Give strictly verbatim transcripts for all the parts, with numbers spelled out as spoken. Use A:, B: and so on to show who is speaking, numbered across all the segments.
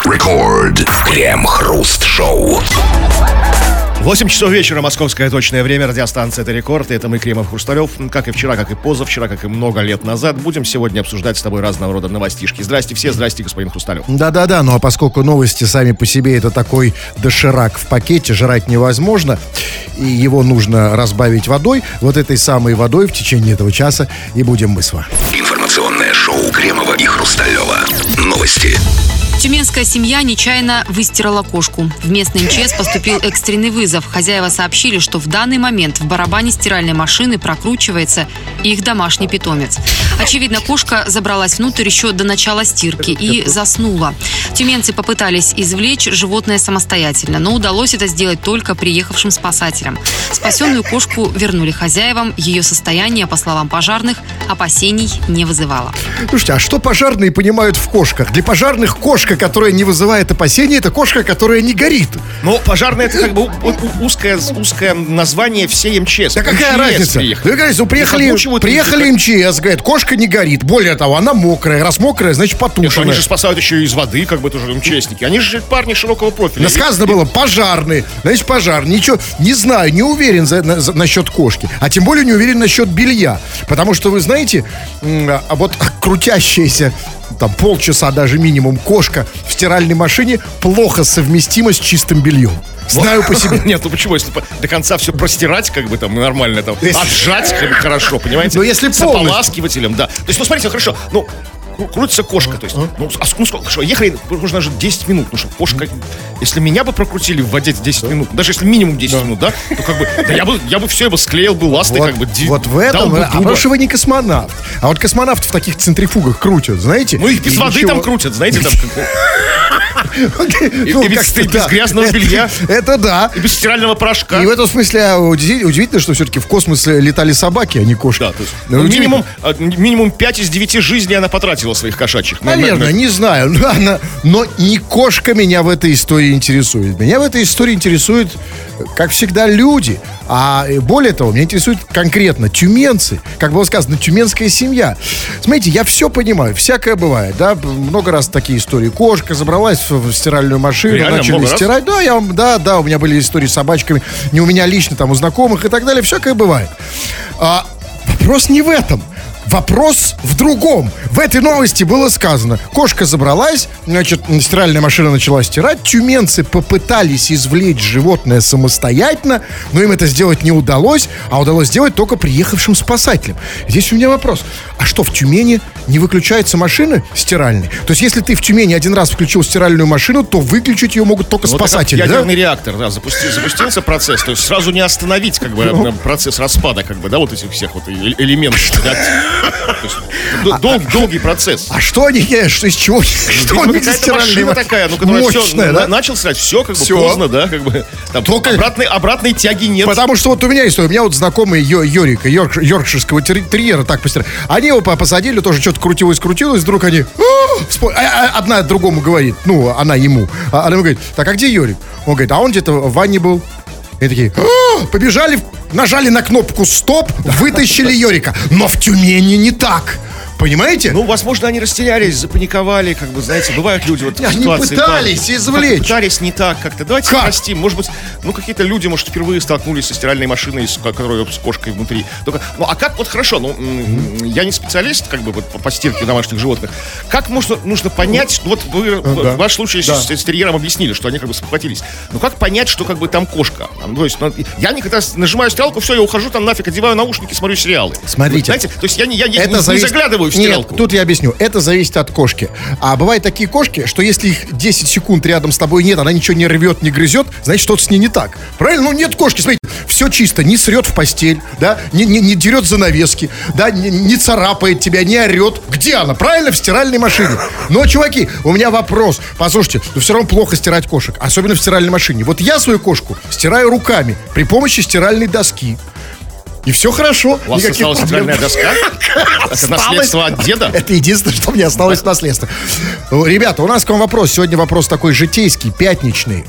A: Рекорд. Крем-хруст-шоу.
B: восемь часов вечера, московское точное время, радиостанция «Это Рекорд», и это мы, Кремов, Хрусталев. Как и вчера, как и позавчера, как и много лет назад, будем сегодня обсуждать с тобой разного рода новостишки. Здрасте все, здрасте, господин Хрусталев.
C: Да-да-да, ну а поскольку новости сами по себе это такой доширак в пакете, жрать невозможно, и его нужно разбавить водой, вот этой самой водой в течение этого часа и будем мы с вами.
A: Информационное шоу Кремова и Хрусталева. Новости.
D: Тюменская семья нечаянно выстирала кошку. В местный МЧС поступил экстренный вызов. Хозяева сообщили, что в данный момент в барабане стиральной машины прокручивается их домашний питомец. Очевидно, кошка забралась внутрь еще до начала стирки и заснула. Тюменцы попытались извлечь животное самостоятельно, но удалось это сделать только приехавшим спасателям. Спасенную кошку вернули хозяевам. Ее состояние, по словам пожарных, опасений не вызывало.
C: Слушайте, а что пожарные понимают в кошках? Для пожарных кошка, которая не вызывает опасений, это кошка, которая не горит.
B: Ну, пожарная — это как бы узкое, узкое название всей МЧС.
C: Да какая
B: МЧС
C: разница?
B: Приехали.
C: Да, говорится, приехали, приехали МЧС, говорят, кошка не горит. Более того, она мокрая. Раз мокрая, значит потушенная.
B: Нет, они же спасают еще и из воды, как бы тоже МЧСники. Они же парни широкого профиля.
C: Да сказано было, пожарные. Значит, пожар. Ничего, не знаю, не уверен за, на, за, насчет кошки. А тем более не уверен насчет белья. Потому что, вы знаете, а вот крутящаяся там полчаса даже минимум кошка в стиральной машине плохо совместима с чистым бельем. Знаю по себе.
B: Нет, ну почему, если до конца все простирать, как бы там нормально, там, отжать, как бы хорошо, понимаете?
C: Но если
B: с ополаскивателем, да. То есть, ну смотрите, хорошо, ну, крутится кошка, то есть, ну, а, ну сколько, хорошо, ехали, нужно же десять минут, ну что, кошка, если меня бы прокрутили в воде десять минут, даже если минимум десять да. минут, да, то как бы, да я бы, я бы все, я бы склеил бы ласты,
C: вот,
B: как бы,
C: вот в этом, а потому что вы не космонавт, а вот космонавты в таких центрифугах крутят, знаете?
B: Ну их без воды там крутят, знаете, там И, ну, и без, без грязного белья.
C: Это да.
B: И без стирального порошка.
C: И в этом смысле удивительно, что все-таки в космосе летали собаки, а не кошки. Да, то есть,
B: ну, минимум, минимум пять из девяти жизней она потратила своих кошачьих.
C: Наверное, не знаю. Но, она, но не кошка меня в этой истории интересует. Меня в этой истории интересует, как всегда, люди. А более того, меня интересует конкретно тюменцы. Как было сказано, тюменская семья. Смотрите, я все понимаю, всякое бывает, да, много раз такие истории. Кошка забралась в стиральную машину, реально, начали стирать. Да, я, да, да, у меня были истории с собачками, не у меня лично, там, у знакомых и так далее. Всякое бывает. А, вопрос не в этом. Вопрос в другом. В этой новости было сказано: кошка забралась, значит, стиральная машина начала стирать. Тюменцы попытались извлечь животное самостоятельно, но им это сделать не удалось, а удалось сделать только приехавшим спасателям. Здесь у меня вопрос: а что, в Тюмени не выключаются машины стиральные? То есть, если ты в Тюмени один раз включил стиральную машину, то выключить ее могут только ну, спасатели,
B: вот ядерный
C: да?
B: реактор, да, запусти, запустился процесс, то есть сразу не остановить, как бы, ну, процесс распада, как бы, да, вот этих всех вот элементов. Дол, долгий процесс.
C: А что они, что, из чего? Что они за
B: машина такая, ну, которая мощная, все, да? Начал срать, все, как бы, все. Поздно, да, как бы, там, Только... обратной, обратной тяги нет.
C: Потому что вот у меня история, у меня вот знакомый Йорика, йорк, йоркширского терьера, так постирали. Они его посадили, тоже что-то крутилось-крутилось, вдруг они, одна другому говорит, ну, она ему, она ему говорит: так, а где Йорик? Он говорит: а он где-то в ванне был. И такие: побежали, нажали на кнопку «Стоп», вытащили Йорика. Но в Тюмени не так. Понимаете?
B: Ну, возможно, они растерялись, запаниковали, как бы, знаете, бывают люди вот в
C: они
B: ситуации.
C: Они пытались там, извлечь.
B: Пытались не так как-то. Давайте как? Простим. Может быть, ну, какие-то люди, может, впервые столкнулись со стиральной машиной, с, которая с кошкой внутри. Только, ну, а как, вот хорошо, ну, mm-hmm. я не специалист, как бы, вот, по, по стирке домашних животных. Как можно, нужно понять, ну, вот вы uh, да. в вашем случае да. с, с терьером объяснили, что они как бы спохватились. Ну, как понять, что как бы там кошка? Там, то есть, ну, я никогда нажимаю стиралку, все, я ухожу там нафиг, одеваю наушники, смотрю сериалы.
C: Смотрите.
B: Вот, знаете, то есть я, я, я
C: не,
B: зависит... не заглядываю в стиралку.
C: Нет, тут я объясню. Это зависит от кошки. А бывают такие кошки, что если их десять секунд рядом с тобой нет, она ничего не рвет, не грызет, значит, что-то с ней не так. Правильно? Ну, нет кошки, смотрите, все чисто, не срет в постель, да, не, не, не дерет занавески, да, не, не царапает тебя, не орет. Где она? Правильно, в стиральной машине. Но, чуваки, у меня вопрос. Послушайте, ну все равно плохо стирать кошек, особенно в стиральной машине. Вот я свою кошку стираю руками при помощи стиральной доски. И все хорошо.
B: У вас осталась стиральная доска? Это наследство от деда?
C: Это единственное, что мне осталось в наследство. Ребята, у нас к вам вопрос. Сегодня вопрос такой житейский, пятничный.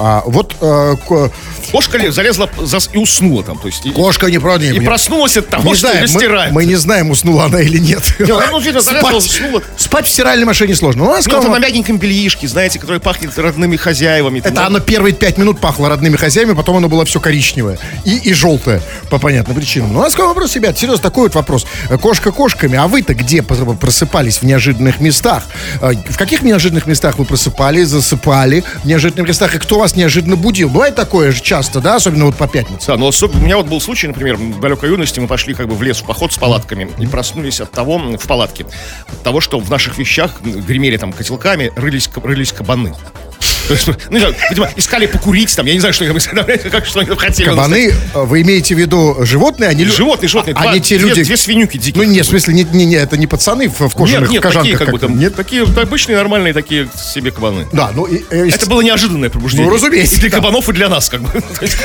C: А вот э, ко-
B: Кошка ли залезла зас- и уснула там. То есть, и,
C: кошка не правда.
B: и проснулась от того,
C: не
B: что
C: знаем,
B: ее
C: мы,
B: стирают.
C: мы не знаем, уснула она или нет.
B: Не, ну, видно, залезла, уснула.
C: Спать в стиральной машине сложно. У нас
B: Ну, это
C: дома-
B: на мягеньком бельишке, знаете, которое пахнет родными хозяевами.
C: Это
B: Там,
C: оно первые пять минут пахло родными хозяевами, потом оно было все коричневое и, и желтое, по понятным причинам. Ну, у нас такой вопрос, ребят, серьезно, такой вот вопрос. Кошка кошками, а вы-то где просыпались в неожиданных местах? В каких неожиданных местах вы просыпали, засыпали в неожиданных местах? И кто вас неожиданно будил? Бывает такое же часто, да, особенно вот по пятницам?
B: Да, но особ- у меня вот был случай, например, в далекой юности мы пошли как бы в лес в поход с палатками и проснулись от того, в палатке, от того, что в наших вещах гремели там котелками, рылись, ка- рылись кабаны. То есть, ну, не знаю, видимо, искали покурить там, я не знаю, что они как что они хотели.
C: Кабаны, вы имеете в виду животные? Они лю-
B: Животные, животные,
C: а,
B: два-
C: они те
B: две,
C: люди...
B: две свинюки дикие.
C: Ну, нет, в смысле, не, не, не, это не пацаны в, в кожаных
B: Нет, нет,
C: кожанках.
B: такие, как бы там,
C: Нет?
B: такие обычные, нормальные такие себе кабаны.
C: Да, ну... и- э,
B: Это было неожиданное пробуждение.
C: Ну, разумеется,
B: И для
C: да.
B: кабанов, и для нас, как бы. То есть,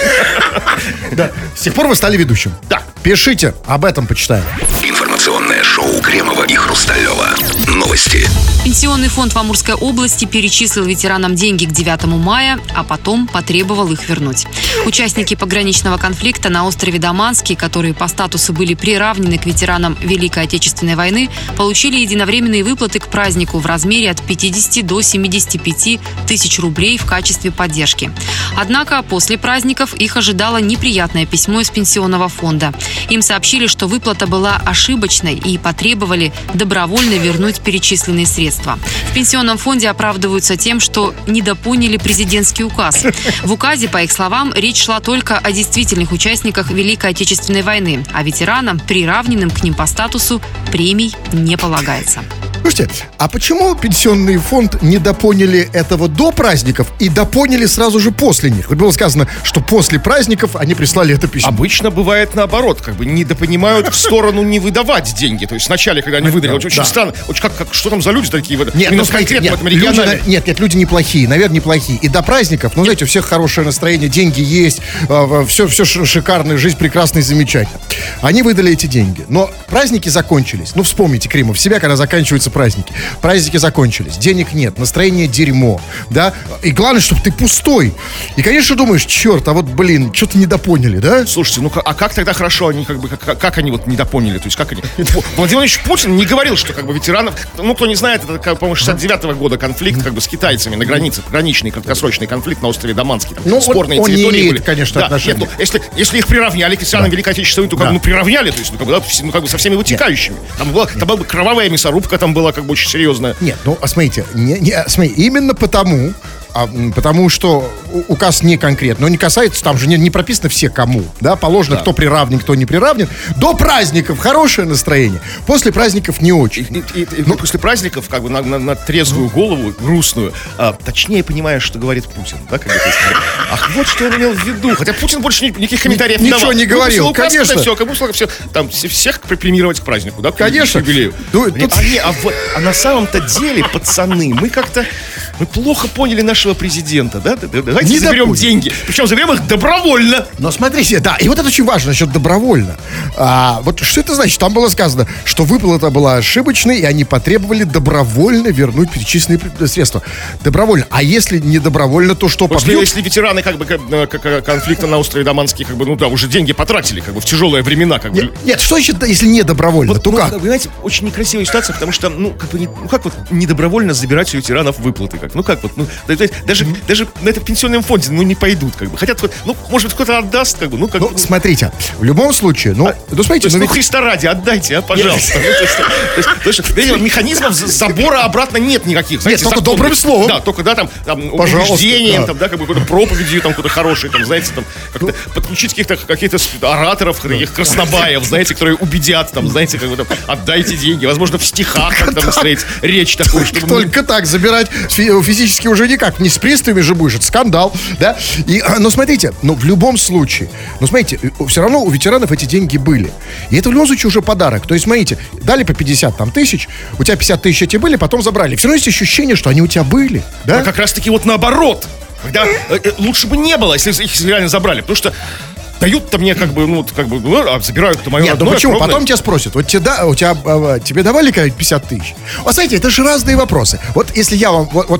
C: Да. С тех пор вы стали ведущим.
B: Да.
C: Пишите, об этом почитаем.
A: Информационное шоу Кремова и Хрусталева. Новости.
D: Пенсионный фонд в Амурской области перечислил ветеранам деньги к девятому мая, а потом потребовал их вернуть. Участники пограничного конфликта на острове Даманский, которые по статусу были приравнены к ветеранам Великой Отечественной войны, получили единовременные выплаты к празднику в размере от пятидесяти до семидесяти пяти тысяч рублей в качестве поддержки. Однако после праздников их ожидало неприятное письмо из пенсионного фонда. Им сообщили, что выплата была ошибочной и потребовали добровольно вернуть перечисленные средства. В пенсионном фонде оправдываются тем, что недопоняли президентский указ. В указе, по их словам, речь шла только о действительных участниках Великой Отечественной войны, а ветеранам, приравненным к ним по статусу, премий не полагается.
C: Слушайте, а почему пенсионный фонд не допоняли этого до праздников и допоняли сразу же после них? Вот было сказано, что после праздников они прислали это письмо.
B: Обычно бывает наоборот, как бы недопонимают в сторону не выдавать деньги. То есть вначале, когда они выдали, очень
C: Да.
B: странно. Очень как, как, что там за люди такие? вот,
C: Нет,
B: именно
C: ну, смотрите,
B: конкретно
C: нет,
B: в этом
C: люди,
B: регионале?
C: на- нет, нет, люди неплохие, наверное, неплохие. И до праздников, ну, знаете, у всех хорошее настроение, деньги есть, все, все шикарно, жизнь прекрасна и замечательна. Они выдали эти деньги. Но праздники закончились. Ну, вспомните, Кремов, себя, когда заканчиваются праздники. Праздники закончились, денег нет, настроение дерьмо, да? И главное, чтобы ты пустой. И, конечно, думаешь, черт, а вот, блин, что-то недопоняли, да?
B: Слушайте, ну а как тогда хорошо они как бы как, как они вот недопоняли? То есть как они? Владимир Владимирович Путин не говорил, что как бы ветеранов, ну кто не знает, это, как, по-моему, шестьдесят девятого года конфликт как бы с китайцами на границе, пограничный краткосрочный конфликт на острове Даманский. Там
C: Ну,
B: спорные
C: он не
B: территории
C: имеет,
B: были.
C: конечно,
B: Да,
C: отношения.
B: нет, ну, если, если их приравняли к ветеранам Великой Отечественной, то как
C: Да.
B: бы ну, приравняли, то есть ну, как бы, да, все- ну, как бы со всеми вытекающими. Там была, там была бы кровавая мясорубка, там была как бы очень серьезная.
C: Нет, ну, а смотрите, не, не, а смотри, именно потому, а, м, потому что у- указ не конкретно, но не касается, там же не, не прописано все кому, да, положено, кто приравнен, кто не приравнен. До праздников хорошее настроение, после праздников не очень.
B: И, и- и после праздников, как бы на, на- на трезвую голову, грустную, а, точнее понимаешь, что говорит Путин, да, как бы, то есть, ах, вот что он имел в виду. Хотя Путин больше ни- никаких комментариев не
C: Ничего
B: давал.
C: не говорил,
B: Выпустил указ,
C: конечно.
B: Все, как бы все, там все- всех премировать к празднику, да, к
C: Конечно.
B: юбилею.
C: Ну,
B: Не,
C: тут-
B: а, не, а в- а на самом-то деле, пацаны, мы как-то мы плохо поняли нашего президента, да? Да- да- Давайте
C: Не
B: заберем
C: допустим.
B: деньги. Причем заберем их добровольно.
C: Но смотрите, да, и вот это очень важно насчет добровольно. А, вот что это значит? Там было сказано, что выплата была ошибочной, и они потребовали добровольно вернуть перечисленные при- средства. Добровольно. А если не добровольно, то что,
B: Если,
C: побьют?
B: если ветераны как бы как, э, как, э, конфликта на острове Даманский, как бы, ну да, уже деньги потратили, как бы в тяжелые времена, как бы.
C: Нет, нет, что значит, да, если не добровольно,
B: Вот,
C: то
B: ну,
C: как?
B: Вы знаете, очень некрасивая ситуация, потому что, ну, как бы, не- ну, как вот недобровольно забирать у ветеранов выплаты, как, ну, как вот, ну, да, то есть даже, даже на это в пенсионном фонде, ну, не пойдут, как бы, хотят, вот, ну, может быть, кто-то отдаст, как бы, ну, как
C: Ну,
B: бы,
C: смотрите, в любом случае, ну, ну
B: то
C: смотрите,
B: есть,
C: ну,
B: ну,
C: ведь-
B: Христа ради, отдайте, а, пожалуйста. Ну, то есть, то есть, то есть, видите, механизмов за- забора обратно нет никаких. знаете,
C: только
B: законных.
C: добрым словом.
B: Да, только, да, там, там
C: Пожалуйста,
B: убеждением,
C: да.
B: там, да, как бы какой-то проповедью, там, какой-то хороший, там, знаете, там, как-то подключить каких-то, каких-то сп- ораторов, таких краснобаев, знаете, которые убедят, там, знаете, как бы, там, отдайте деньги, возможно, в стихах, как там, устроить речь такую, чтобы... ну,
C: Только так забирать фи- физически уже никак. Не с приставами же будешь, это скандал, да? И, а, но смотрите, но в любом случае, ну смотрите, все равно у ветеранов эти деньги были. И это в любом случае уже подарок. То есть, смотрите, дали по пятьдесят там, тысяч, у тебя пятьдесят тысяч эти были, потом забрали. Все равно есть ощущение, что они у тебя были, да?
B: А как раз-таки вот наоборот. Когда э, э, лучше бы не было, если их реально забрали. Потому что дают-то мне как бы, ну, вот, как бы, ну, а забирают-то мое
C: Нет, ну
B: родное,
C: почему?
B: кровное.
C: Потом тебя спросят, вот тебе, да, у тебя, а, тебе давали как пятьдесят тысяч? Вот смотрите, это же разные вопросы. Вот если я вам, вот, вот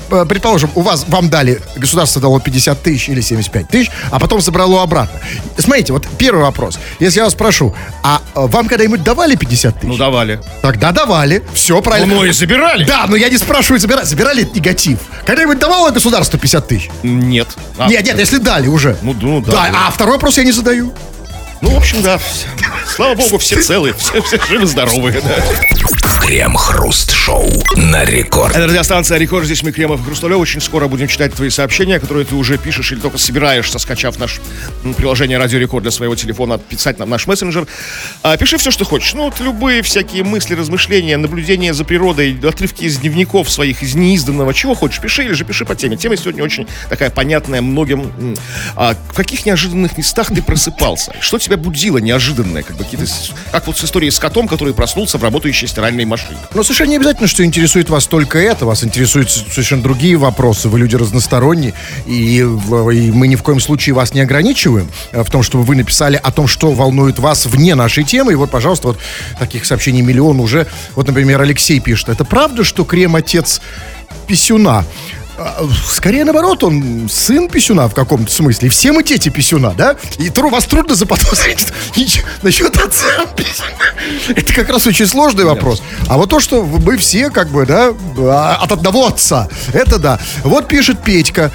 C: предположим, у вас, вам дали, государство дало пятьдесят тысяч или семьдесят пять тысяч, а потом забрало обратно. Смотрите, вот первый вопрос. Если я вас спрошу, а вам когда-нибудь давали пятьдесят тысяч?
B: Ну, давали.
C: Тогда давали. Все правильно.
B: Ну, и забирали.
C: Да, но я не спрашиваю, забирали. Забирали это негатив. Когда-нибудь давало государство пятьдесят тысяч?
B: Нет. А,
C: Нет, нет, если дали уже.
B: Ну, ну да.
C: Да, а второй вопрос я не задаю.
B: Ну, в общем, да. Слава богу, все целые, все, все живы-здоровые, да.
A: Крем-хруст-шоу на рекорд.
B: Это радиостанция «Рекорд». Здесь мы, Кремов и Хрусталев. Очень скоро будем читать твои сообщения, которые ты уже пишешь или только собираешься, скачав наш м, приложение «Радио Рекорд» для своего телефона, писать нам в наш мессенджер. А, пиши все, что хочешь. Ну, вот любые всякие мысли, размышления, наблюдения за природой, отрывки из дневников своих, из неизданного, чего хочешь, пиши или же пиши по теме. Тема сегодня очень такая понятная многим. А, в каких неожиданных местах ты просыпался? Что тебя будило неожиданное? Как бы какие-то, как вот с историей с котом, который проснулся в работающей стиральной машине.
C: Но совершенно не обязательно, что интересует вас только это. Вас интересуют совершенно другие вопросы. Вы люди разносторонние. И, и мы ни в коем случае вас не ограничиваем в том, чтобы вы написали о том, что волнует вас вне нашей темы. И вот, пожалуйста, вот таких сообщений миллион уже. Вот, например, Алексей пишет. Это правда, что Крем отец писюна? Скорее наоборот, он сын писюна в каком-то смысле. И все мы дети писюна, да? И тру, вас трудно заподозрить насчет отца писюна. Это как раз очень сложный вопрос. А вот то, что мы все как бы, да, от одного отца, это да. Вот пишет Петька.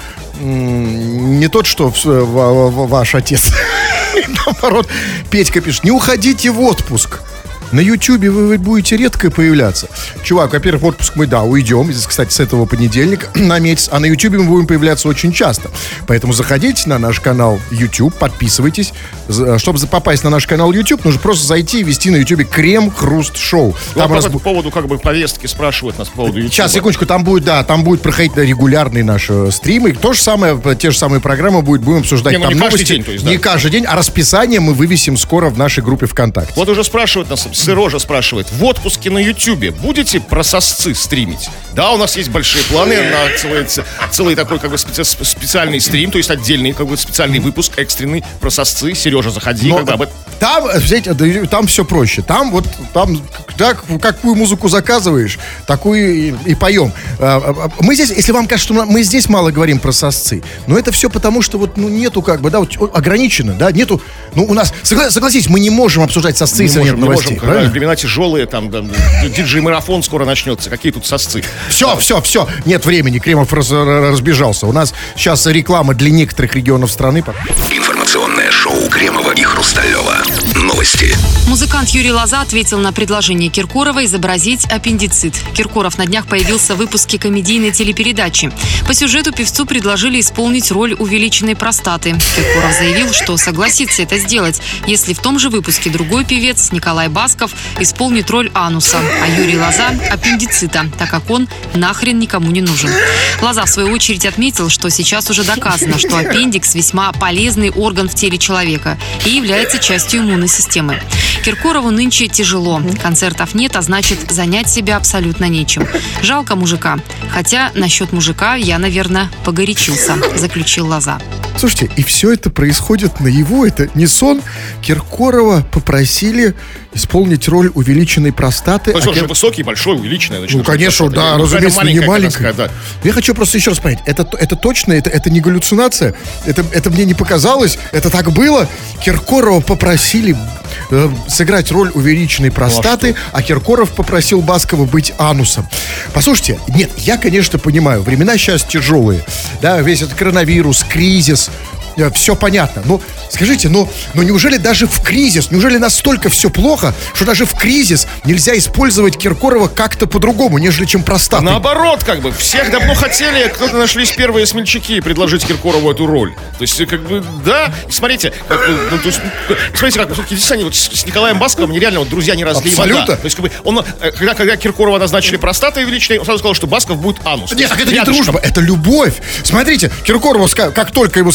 C: Не тот, что ваш отец. Наоборот, Петька пишет. Не уходите в отпуск. На Ютьюбе вы будете редко появляться. Чувак, во-первых, в отпуск мы, да, уйдем. Здесь, кстати, с этого понедельника на месяц. А на Ютьюбе мы будем появляться очень часто. Поэтому заходите на наш канал YouTube, подписывайтесь. Чтобы попасть на наш канал YouTube, нужно просто зайти и ввести на Ютьюбе Крем-хруст-шоу.
B: Ну, по бу... поводу, как бы, повестки спрашивают нас по поводу YouTube.
C: Сейчас, секундочку, там будет, да, там будет проходить регулярные наши стримы. То же самое, те же самые программы будет, будем обсуждать.
B: Не, ну,
C: там
B: не
C: новости.
B: Каждый день, то есть, да.
C: Не каждый день, а расписание мы вывесим скоро в нашей группе ВКонтакте.
B: Вот уже спрашивают нас, Сережа спрашивает, в отпуске на Ютьюбе будете про сосцы стримить? Да, у нас есть большие планы на целый, целый такой как бы специ, специальный стрим, то есть отдельный как бы специальный выпуск экстренный про сосцы. Сережа, заходи.
C: Но
B: когда об...
C: Там, знаете, там все проще. Там вот, там, да, какую музыку заказываешь, такую и, и поем. Мы здесь, если вам кажется, что мы здесь мало говорим про сосцы, но это все потому, что вот, ну, нету как бы, да, вот, ограничено, да, нету, ну, у нас, согла- согласитесь, мы не можем обсуждать сосцы, если нет новостей.
B: Не можем, времена тяжелые, там, да, диджей-марафон скоро начнется, какие тут сосцы.
C: Все, все, все, нет времени, Кремов раз, разбежался. У нас сейчас реклама для некоторых регионов страны.
A: Информационное шоу Кремова и Хрусталева. Новости.
D: Музыкант Юрий Лоза ответил на предложение Киркорова изобразить аппендицит. Киркоров на днях появился в выпуске комедийной телепередачи. По сюжету певцу предложили исполнить роль увеличенной простаты. Киркоров заявил, что согласится это сделать, если в том же выпуске другой певец, Николай Басков, исполнит роль ануса, а Юрий Лоза – аппендицита, так как он нахрен никому не нужен. Лоза, в свою очередь, отметил, что сейчас уже доказано, что аппендикс – весьма полезный орган в теле человека и является частью иммунной системы. Киркорову нынче тяжело. Концертов нет, а значит, занять себя абсолютно нечем. Жалко мужика. Хотя насчет мужика я, наверное, погорячился, заключил Лоза.
C: Слушайте, и все это происходит наяву, это не сон. Киркорова попросили исполнить роль увеличенной простаты.
B: Ну,
C: а
B: что же,
C: Кир...
B: высокий, большой, увеличенный. Значит,
C: ну, конечно, да,
B: ну,
C: разумеется, не маленькая.
B: Да.
C: Я хочу просто еще раз понять, это, это точно, это, это не галлюцинация, это, это мне не показалось, это так было. Киркорова попросили э, сыграть роль увеличенной простаты, ну, а, а Киркоров попросил Баскова быть анусом. Послушайте, нет, я, конечно, понимаю, времена сейчас тяжелые, да, весь этот коронавирус, кризис, все понятно. Но скажите, ну, ну неужели даже в кризис, неужели настолько все плохо, что даже в кризис нельзя использовать Киркорова как-то по-другому, нежели чем простаты?
B: Наоборот, как бы, всех давно хотели, кто-то нашлись первые смельчаки предложить Киркорову эту роль. То есть, как бы, да, смотрите, как, ну, то есть, смотрите, как, здесь они вот с, с Николаем Басковым нереально вот друзья не разлей вода. То есть, как бы, он, когда, когда Киркорова назначили простатой увеличенной, он сразу сказал, что Басков будет анус.
C: Нет, так это не дружба, это любовь. Смотрите, Киркорову, как только ему сказали быть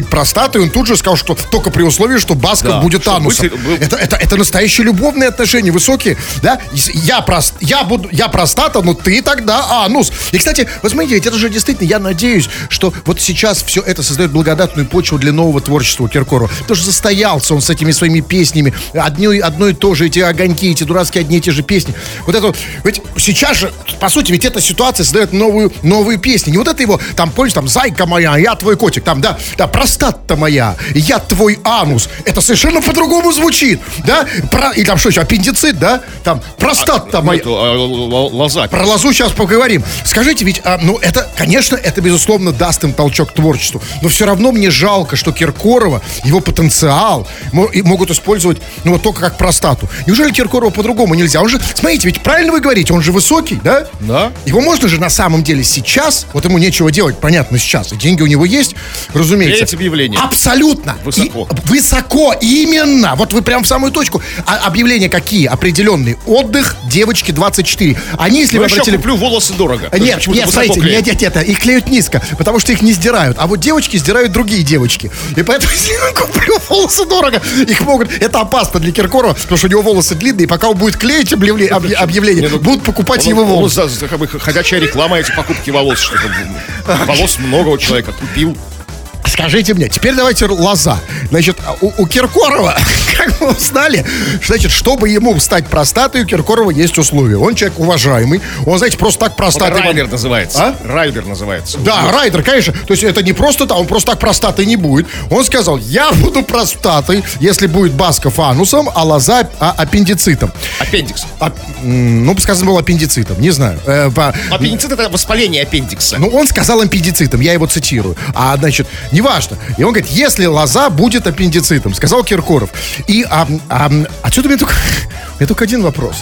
C: быть простатой, он тут же сказал, что только при условии, что Басков
B: Да,
C: будет
B: что
C: анусом.
B: быть- был-
C: Это, это, это настоящие любовные отношения, высокие, да? Я, прост, я, буду, я простата, но ты тогда анус. И, кстати, вы смотрите, ведь это же действительно, я надеюсь, что вот сейчас все это создает благодатную почву для нового творчества у Киркорова. Потому что застоялся он с этими своими песнями, одно, одно и то же, эти огоньки, эти дурацкие одни и те же песни. Вот это вот, ведь сейчас же, по сути, ведь эта ситуация создает новую, новые песни. Не вот это его, там, помнишь, там, зайка моя, я твой котик, там, да, да, простата моя, я твой анус. Это совершенно по-другому звучит, да? Про, и там что еще, аппендицит, да? Там, простата
B: А,
C: моя.
B: эту, а, л- л- лоза.
C: Про лозу сейчас поговорим. Скажите, ведь, а, ну, это, конечно, это, безусловно, даст им толчок к творчеству. Но все равно мне жалко, что Киркорова, его потенциал мо- и могут использовать, ну, вот только как простату. Неужели Киркорова по-другому нельзя? Он же, смотрите, ведь правильно вы говорите, он же высокий, да?
B: Да.
C: Его можно же на самом деле сейчас, вот ему нечего делать, понятно, сейчас, и деньги у него есть, разумеется.
B: Клеить объявление.
C: Абсолютно.
B: Высоко.
C: И- высоко, именно. Вот вы прям в самую точку. А объявления какие? Определенные. Отдых, девочки двадцать четыре. Они, если
B: Ну,
C: вы
B: еще
C: обратили...
B: куплю волосы дорого.
C: Нет,
B: Почему-то
C: нет,
B: высоко
C: смотрите,
B: клеят.
C: нет, нет, это, их клеют низко, потому что их не сдирают. А вот девочки сдирают другие девочки. И поэтому, если я куплю волосы дорого, их могут... Это опасно для Киркорова, потому что у него волосы длинные, и пока он будет клеить объявле- объ- объявление,
B: Не, ну,
C: будут покупать
B: Он-
C: его
B: он
C: волосы.
B: за- за- как бы ходячая реклама, эти покупки волос. Что волос много у человека купил.
C: Скажите мне, теперь давайте лоза. Значит, у, у Киркорова, как мы узнали, значит, чтобы ему стать простатой, у Киркорова есть условия. Он человек уважаемый, он, знаете, просто так
B: Вот
C: простатой...
B: Райдер называется.
C: А?
B: Райдер называется.
C: Да, райдер, конечно. То есть это не просто так, он просто так простатой не будет. Он сказал, я буду простатой, если будет Басков анусом, а лоза а, аппендицитом.
B: Аппендикс.
C: А, м, ну, сказано было аппендицитом, не знаю. Э, по-
B: Аппендицит — это воспаление аппендикса.
C: Ну, он сказал аппендицитом, я его цитирую. А, значит, неважно. И он говорит, если лоза будет аппендицитом, сказал Киркоров. И а, а, отсюда у меня только, у меня только один вопрос.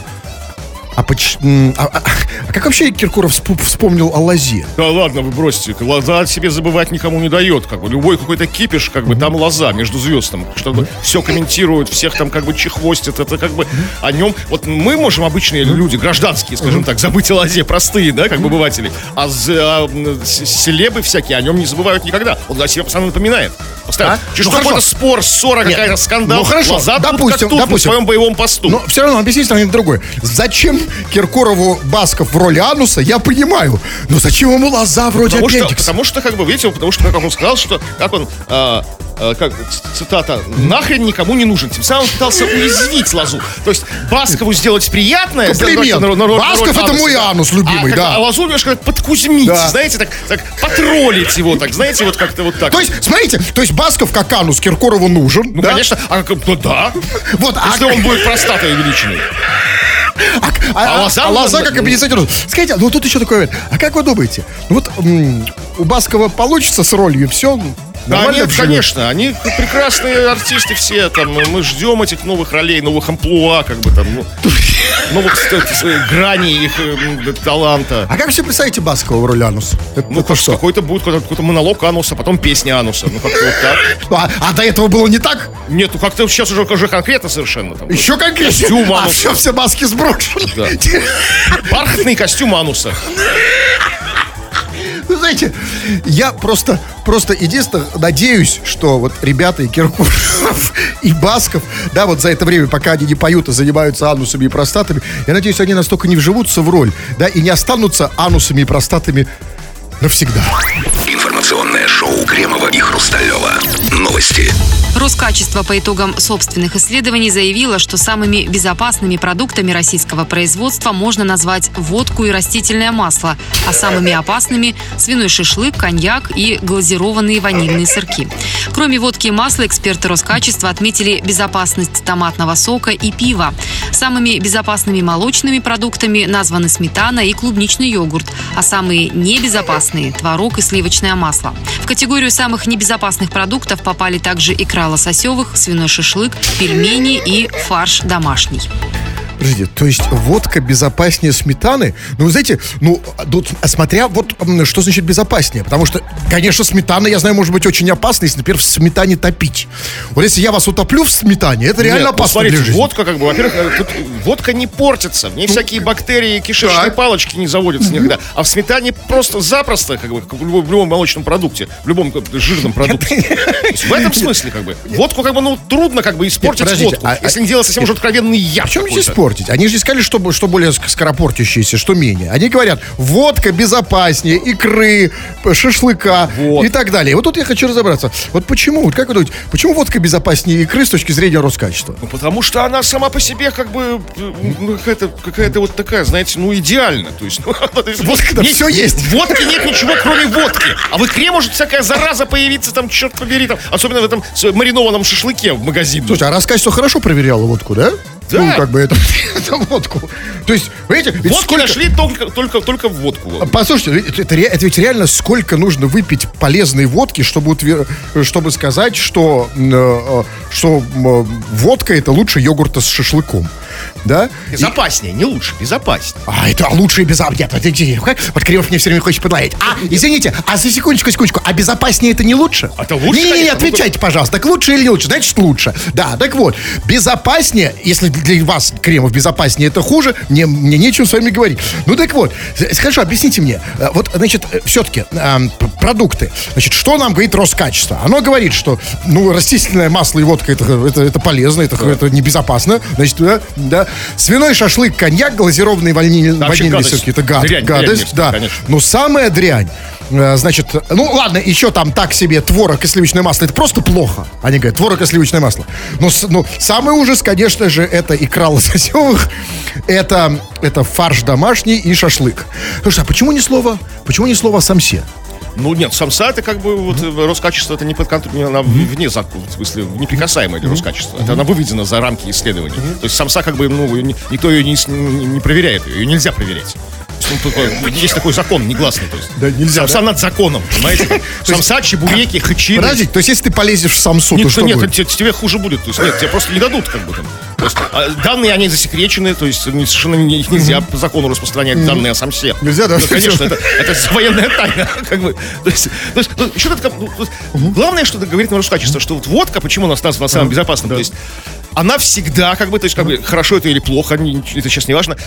C: А, поч- м, а, а- а как вообще Киркоров вспу- вспомнил о лозе?
B: Да ладно, вы бросьте. Лоза о себе забывать никому не дает. Как бы любой какой-то кипиш, как бы там лоза между звезд, там, чтобы все комментируют, всех там как бы чехвостят. Это как бы о нем. Вот мы можем, обычные люди, гражданские, скажем так, забыть о лозе, простые, да, как бы обыватели. А, з- а, м, с- селебы всякие о нем не забывают никогда. Он о себе постоянно напоминает. Постоянно.
C: А?
B: Чуть
C: Ну,
B: что
C: хорошо.
B: какой-то спор, ссора,
C: Нет.
B: какая-то скандал.
C: Ну, хорошо.
B: Лоза тут
C: Допустим,
B: как тут, на
C: допустим.
B: своем боевом посту.
C: Но все равно объясните нам другое. Зачем Киркорову Басков в роли ануса, я понимаю. Но зачем ему лоза вроде
B: Потому что,
C: аппендикса?
B: потому что, как бы, видите, потому что, как он сказал, что, как он, а, а, как, ц- цитата, нахрен никому не нужен. Тем самым пытался уязвить лозу. То есть Баскову сделать приятное.
C: Комплимент.
B: сделать на- на- на- на
C: Басков
B: роль
C: это
B: ануса,
C: мой
B: да.
C: анус любимый,
B: а, как-
C: да.
B: А лозу немножко так подкузмить,
C: Да.
B: знаете, так, так потроллить его, так, знаете, вот как-то вот так.
C: То есть, смотрите, то есть Басков как анус Киркорову нужен.
B: ну,
C: да?
B: конечно, а, как- ну да.
C: Вот, а,
B: Если он будет простатой увеличенный.
C: а, а-
B: а лоза
C: а лоза
B: можно-
C: как аппендицит. Скажите, ну тут еще такой момент. А как вы думаете, ну вот м, у Баскова получится с ролью все?
B: Да, нет, конечно, они прекрасные артисты все, там, мы ждем этих новых ролей, новых амплуа, как бы там, ну, новых ст- ст- граней их э, таланта.
C: А как все представите Баскова в роли ануса? Это,
B: Ну,
C: это
B: как,
C: что?
B: какой-то будет какой-то, какой-то монолог ануса, потом песня ануса, ну, как-то вот так.
C: А, а до этого было не так?
B: Нет, ну, как-то сейчас уже, уже конкретно совершенно. Там,
C: Еще конкретнее?
B: Костюм
C: А
B: ануса.
C: все, все маски сброшены.
B: Да. Бархатный костюм ануса.
C: Вы знаете, я просто, просто единственное надеюсь, что вот ребята и Киркоров, и Басков, да, вот за это время, пока они не поют и занимаются анусами и простатами, я надеюсь, они настолько не вживутся в роль, да, и не останутся анусами и простатами навсегда.
A: Информационное шоу Кремова и Хрусталева. Новости.
D: Роскачество по итогам собственных исследований заявило, что самыми безопасными продуктами российского производства можно назвать водку и растительное масло, а самыми опасными – свиной шашлык, коньяк и глазированные ванильные сырки. Кроме водки и масла, эксперты Роскачества отметили безопасность томатного сока и пива. Самыми безопасными молочными продуктами названы сметана и клубничный йогурт, а самые небезопасные – творог и сливочное масло. В категорию самых небезопасных продуктов попали также икра лососевых, свиной шашлык, пельмени и фарш домашний.
C: Подождите, то есть водка безопаснее сметаны? Ну, вы знаете, ну, тут, смотря вот, что значит безопаснее. Потому что, конечно, сметана, я знаю, может быть очень опасна, если, например, в сметане топить. Вот если я вас утоплю в сметане, это реально
B: Нет,
C: опасно
B: ну, смотрите,
C: для жизни.
B: водка, как бы, во-первых, тут водка не портится, в ней всякие бактерии, кишечные
C: Так.
B: палочки не заводятся никогда. А в сметане просто запросто, как бы, как в любом, в любом молочном продукте, в любом как бы, жирном продукте. То есть в этом смысле, как бы, водку, как бы, ну, трудно, как бы, испортить
C: подождите,
B: водку,
C: а-
B: если не делать совсем уж откровенный яд.
C: В чем здесь
B: какой-то.
C: портить? Они же искали, что, что более ск- скоропортящееся, что менее. Они говорят, водка безопаснее, икры, п- шашлыка
B: Вот.
C: и так далее. И вот тут я хочу разобраться. Вот почему, вот как вы думаете, почему водка безопаснее икры с точки зрения Роскачества?
B: Ну, потому что она сама по себе, как бы, ну, какая-то, какая-то вот такая, знаете, ну, идеально. То есть, ну, то есть,
C: Водка-то
B: нет-
C: всё есть.
B: В водке нет ничего, кроме водки. А в икре может всякая зараза появиться, там, черт побери, там, особенно в этом с- маринованном шашлыке в магазине.
C: Слушайте, а Роскачество хорошо проверяло водку, да?
B: Да.
C: Ну, как бы это, это водку. То есть, видите, ведь
B: Водки
C: сколько...
B: нашли только, только, только в водку.
C: Послушайте, ведь это, ре- это ведь реально сколько нужно выпить полезной водки, чтобы, утвер- чтобы сказать, что, э, э, что э, водка это лучше йогурта с шашлыком. Да? И-
B: Безопаснее, не лучше, безопаснее.
C: А, это лучше и безопаснее. Нет, подождите, как? Вот Кремов мне все время хочет подловить. А, извините, а за секундочку, секундочку, а безопаснее это не лучше?
B: Это лучше,
C: Не-не-не,
B: конечно.
C: отвечайте, пожалуйста. Так лучше или не лучше? Значит, лучше. Да, так вот, безопаснее, если для вас, Кремов, безопаснее это хуже, мне, мне нечего с вами говорить. Ну так вот, с- хорошо, объясните мне. Э, Вот, значит, все-таки продукты. Значит, что нам говорит Роскачество? Оно говорит, что, ну, растительное масло и водка это, это, это полезно, это, это небезопасно. Значит, да, да. Свиной шашлык, коньяк, глазированные ваниль,
B: вообще
C: ванильные
B: гадость.
C: сырки. Это гад,
B: Дрянь,
C: гадость,
B: дрянь,
C: да.
B: конечно.
C: Но самая дрянь, э, значит, ну ладно, еще там так себе творог и сливочное масло, это просто плохо. Они говорят, творог и сливочное масло. Но, с- ну, самый ужас, конечно же, это икра лососевых, это, это фарш домашний и шашлык. Слушай, а почему ни слова, почему ни слова о самсе?
B: Ну нет, самса это как бы вот э, Роскачество, это не под контролем, она в- вне закона, в смысле неприкасаемая для Роскачества. Это она выведена за рамки исследований. То есть самса как бы, ну, ни- никто ее не, с- не, не проверяет, ее нельзя проверять. То есть, ну, такой- есть такой закон негласный. То есть.
C: Да, нельзя,
B: Самса над законом, понимаете? Самса, чебуреки, хачи.
C: Подождите, то есть если ты полезешь в самсу, то
B: Нет,
C: что
B: нет,
C: будет?
B: те- тебе хуже будет. То есть, нет, тебе просто не дадут, как бы там. То есть, а, данные, они засекречены, то есть не- совершенно не- их нельзя по закону распространять, данные о самсе.
C: Нельзя, да?
B: Ну, конечно, это, это военная тайна. Как бы. То есть, то есть, ну, что-то как- ну, то есть, главное, что говорит на Роскачество, что вот водка, почему она стала самым безопасным, то есть она всегда, как бы, то есть, как бы, хорошо это или плохо, не- это сейчас не важно,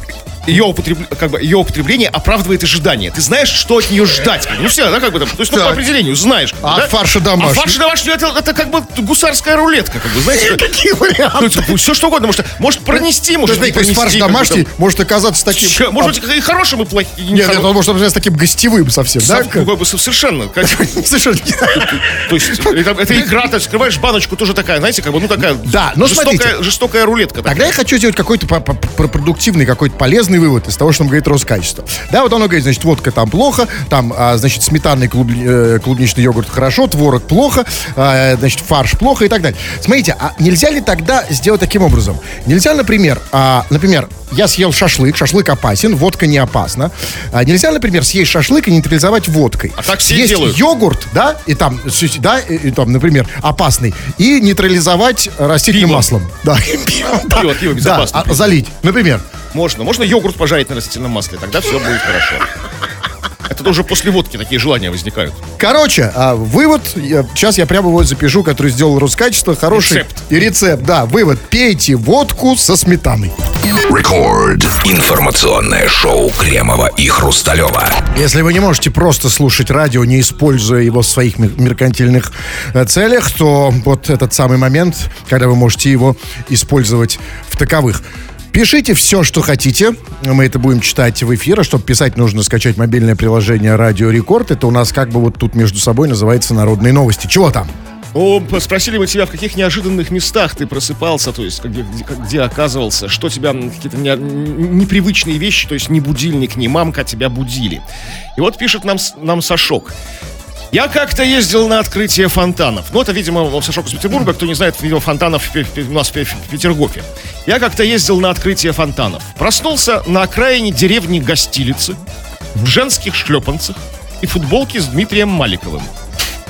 B: ее, употреб... как бы, ее употребление оправдывает ожидания. Ты знаешь, что от нее ждать. Ну, все, да, как бы там. То есть, ну,
C: Так.
B: по определению, знаешь.
C: А
B: да?
C: фарша домашний?
B: А фарш домашний, это, это как бы гусарская рулетка, как бы, знаете.
C: Какие варианты?
B: Ну, все что угодно, может, может пронести, может не
C: То есть фарш
B: пронести. как бы,
C: домашний
B: там.
C: может оказаться таким...
B: Чё, может быть, и хорошим, и плохим. и
C: Нет, нет,
B: нехорошим.
C: он может оказаться таким гостевым совсем, да?
B: Сам- ну, как бы совершенно. как-
C: Совершенно.
B: То есть, это, это икра, ты вскрываешь баночку, тоже такая, знаете, как бы, ну, такая
C: Да, но
B: жестокая,
C: смотрите.
B: жестокая рулетка.
C: Тогда
B: такая.
C: я хочу сделать какой-то по- по- по- продуктивный, какой-то полезный вывод из того, что нам говорит Роскачество. Да, вот оно говорит, значит, водка там плохо, там, а, значит, сметанный клуб- э, клубничный йогурт хорошо, творог плохо, а, значит, фарш плохо и так далее. Смотрите, а нельзя ли тогда сделать таким образом? Нельзя, например, а, например, я съел шашлык, шашлык опасен, водка не опасна. А нельзя, например, съесть шашлык и нейтрализовать водкой.
B: А так все
C: Съесть
B: делают.
C: йогурт, да, и там, с- да, и, и там, например, опасный, и нейтрализовать растительным
B: Пивом.
C: маслом. Да, пиво, да.
B: Пиво, пиво безопасно.
C: Да, а залить, например.
B: Можно. Можно йогурт пожарить на растительном масле, тогда все будет хорошо. Это уже после водки такие желания возникают.
C: Короче, а, вывод, я- сейчас я прямо вот запишу, который сделал Роскачество, хороший
B: Рецепт.
C: и рецепт, да, вывод, пейте водку со сметаной.
A: Рекорд. Информационное шоу Кремова и Хрусталева.
C: Если вы не можете просто слушать радио, не используя его в своих мер- меркантильных э, целях, то вот этот самый момент, когда вы можете его использовать в таковых. Пишите все, что хотите. Мы это будем читать в эфире. Чтобы писать, нужно скачать мобильное приложение «Радио Рекорд». Это у нас как бы вот тут между собой называется «Народные новости». Чего там?
B: О, спросили мы тебя, в каких неожиданных местах ты просыпался, то есть где, где- где оказывался, что тебя, м, какие-то не- н- непривычные вещи, то есть ни будильник, ни мамка тебя будили. И вот пишет нам, с- нам Сашок. Я как-то ездил на открытие фонтанов. Ну, это, видимо, Сашок из Петербурга. Кто не знает, видимо, фонтанов в Пе- в Пе- у нас в Пе- в Петергофе. Я как-то ездил на открытие фонтанов. Проснулся на окраине деревни Гостилицы, в женских шлепанцах и футболке с Дмитрием Маликовым. А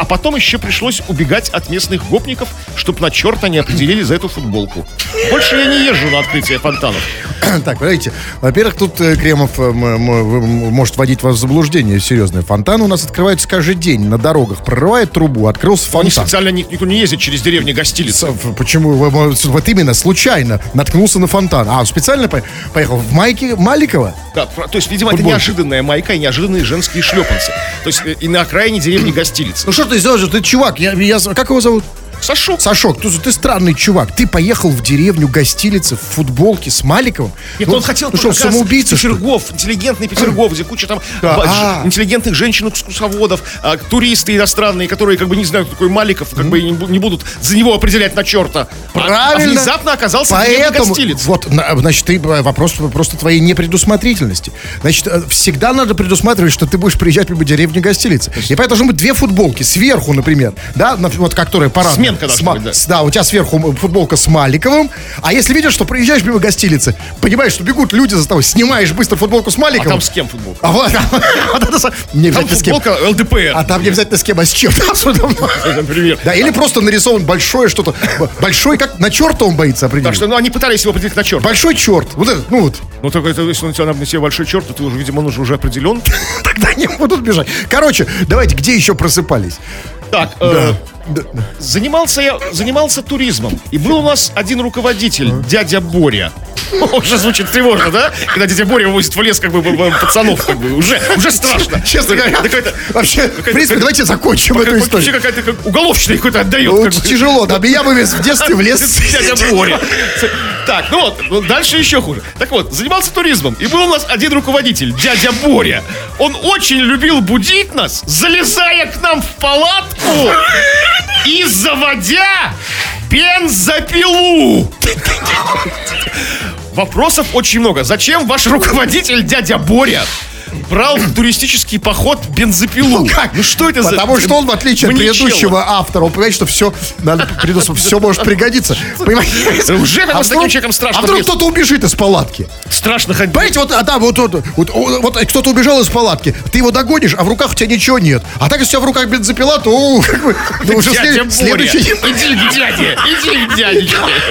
B: потом еще пришлось убегать от местных гопников, чтобы на черта не определили за эту футболку. Больше я не езжу на открытие фонтанов.
C: Так, подождите. Во-первых, тут э, Кремов э, м- м- может вводить вас в заблуждение серьезное. Фонтаны у нас открываются каждый день на дорогах. Прорывает трубу, открылся
B: Они
C: фонтан.
B: специально ни- никто не ездит через деревни Гостилица.
C: С- Почему? Вы- вы- Вот именно, случайно наткнулся на фонтан. А, специально по- поехал в майке Маликова?
B: Да, про- то есть, видимо, это
C: Футболки.
B: неожиданная майка и неожиданные женские шлепанцы. То есть, э, и на окраине деревни Гостилица.
C: Ну что ты сделаешь? Ты чувак, я, я- как его зовут?
B: Сашок.
C: Сашок, ты, ты странный чувак. Ты поехал в деревню Гостилицы в футболке с Маликовым?
B: Нет,
C: Ну,
B: он хотел
C: ну что,
B: показать
C: самоубийца, что ли?
B: Петергоф, интеллигентный Петергоф, где куча там
C: Да,
B: ба-
C: а.
B: ж- интеллигентных женщин-экскурсоводов, а, туристы иностранные, которые как бы не знают, кто такой Маликов, как бы и не, бу- не будут за него определять на черта. А-
C: Правильно.
B: А, внезапно оказался в деревне
C: Поэтому,
B: Гостилица.
C: вот, на- значит, ты, э, вопрос просто твоей непредусмотрительности. Значит, э, всегда надо предусматривать, что ты будешь приезжать мимо деревни Гостилицы. И поэтому должны быть две футболки сверху, например, да, на- вот которая парадная.
B: Сменка должна
C: С ма-
B: быть, да.
C: с- Да, у тебя сверху футболка с Маликовым, а если видишь, что проезжаешь мимо Гостилицы, понимаешь, что бегут люди за тобой, снимаешь быстро футболку с
B: А
C: Маликовым.
B: там с кем футболка?
C: А вот, вот это са- не
B: Там
C: обязательно с кем.
B: футболка эл дэ пэ эр.
C: А там не обязательно с кем, а с чем.
B: Например.
C: Да, или просто нарисован большое что-то. Большой, как на черта он боится
B: Так
C: определить.
B: что, ну, они пытались его определить на черта.
C: Большой черт. Вот этот, ну вот.
B: Ну, только это, если он у тебя на себе большой черт, то ты уже, видимо, он уже, уже определен.
C: Тогда не будут бежать. Короче, давайте, где еще просыпались?
B: Так, э, занимался я, занимался туризмом. И был у нас один руководитель, дядя Боря. Уже звучит тревожно, да? Когда дядя Боря вывозит в лес, как бы, б- б- пацанов, как бы, уже, уже страшно.
C: Честно говоря,
B: Какая-то-
C: вообще, в принципе, давайте закончим эту
B: Вообще
C: историю.
B: какая-то как уголовщина какой-то отдает.
C: Ну,
B: как бы.
C: тяжело, да. Меня вывез в детстве в лес.
B: Дядя Боря. Так, ну вот, ну, дальше еще хуже. Так вот, занимался туризмом. И был у нас один руководитель, дядя Боря. Он очень любил будить нас, залезая к нам в палатку и заводя бензопилу. Вопросов очень много. Зачем ваш руководитель, дядя Боря, брал в туристический поход бензопилу?
C: Ну как?
B: Ну что это за...
C: Потому что он, в отличие от
B: маньячелло?
C: предыдущего автора, он понимает, что все, надо предус- все может пригодиться. Понимаете?
B: Уже как бы с таким
C: вдруг-
B: человеком страшно
C: А вдруг
B: вместе.
C: кто-то убежит из палатки?
B: Страшно ходить.
C: Понимаете, вот, а, да, вот, вот, вот, вот, вот кто-то убежал из палатки, ты его догонишь, а в руках у тебя ничего нет. А так, если у тебя в руках бензопила, то у, как бы, ну, уже
B: Дядя
C: след-
B: Боря,
C: следующий...
B: иди к дяде, иди к дяде.